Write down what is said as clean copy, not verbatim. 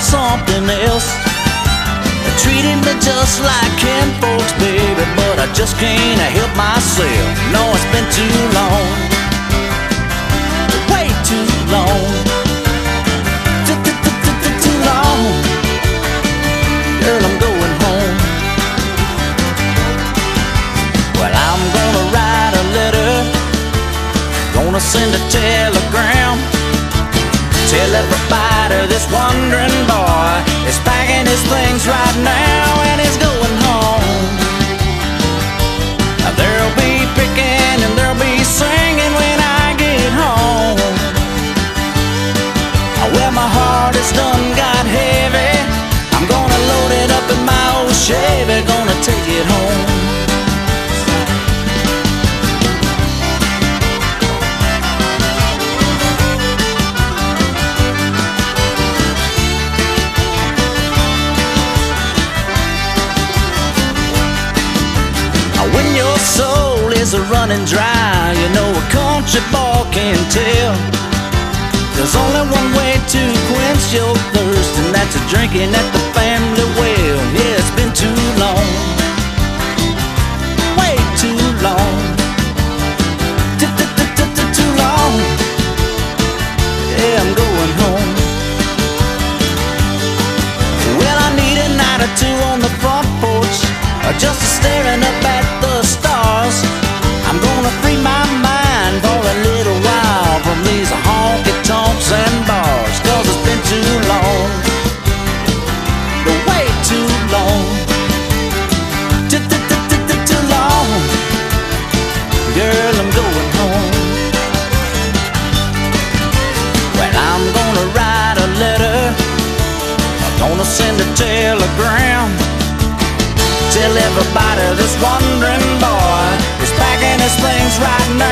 something else. They treated me just like kin folks, baby, but I just can't help myself. No, it's been too long, way too long, too long. Girl, I'm going home. Well, I'm gonna write a letter, gonna send a telegram, tell everybody this wandering boy is packing his things right now and he's going home. There'll be picking and there'll be singing when I get home. Well, my heart is done got heavy, I'm gonna load it up in my old Chevy, gonna take it home. When your soul is running dry, you know a country boy can tell. There's only one way to quench your thirst, and that's a drinking at the family well. Yeah, it's been too long, way too long, too long. Yeah, I'm going home. Well, I need a night or two on the front porch, just staring up at the stars. I'm gonna free my mind for a little while from these honky-tonks and bars, 'cause it's been too long, way too long, too long. Girl, I'm going home. Well, I'm gonna write a letter, I'm gonna send a telegram, tell everybody this wandering boy is packing his things right now.